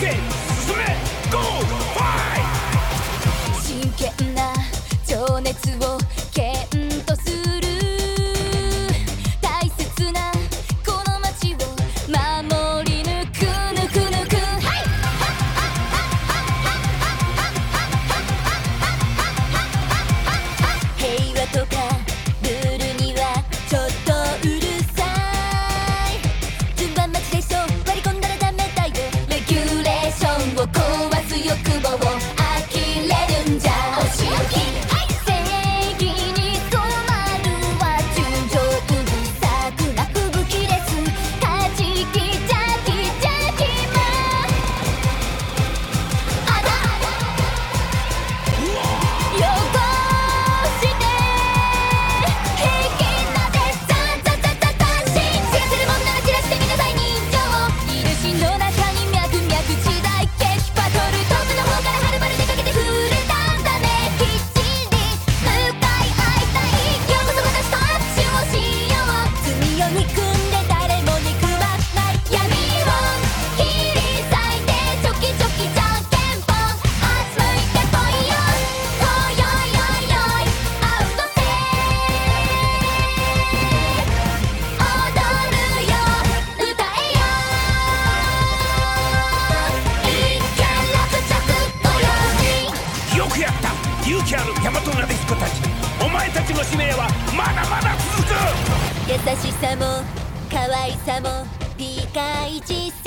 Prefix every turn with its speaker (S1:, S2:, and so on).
S1: け進めゴーファイ
S2: 真剣な情熱を剣とする大切なこの街を守り抜くぬくぬく平和とかルールにはちょっとうるさい順番待ちでしょ割り込んだらダメだよレギュレーションを壊す欲望を呆れるんじゃお仕置き正義に染まるは純情うるさくな吹雪ですカジキジャキジャキもあだ汚して平気なでザンザンザンザンザン信じせるもんなら散らしてみなさい人情印の中に脈々時代激バトルトップの方からはるばる出かけてくれたんだね必死に向かい合いたいようこそ私と握手をしよう罪を憎んで誰も憎まない闇を切り裂いてチョキチョキじゃんけんぽん明日向いてぽいよおよいよいよいアウトセ踊るよ歌えよ一見落着土曜日
S1: よくやった勇気ある大和なでしこたちお前たちの使命はまだまだ続く
S2: 優しさも可愛さもピカイチさ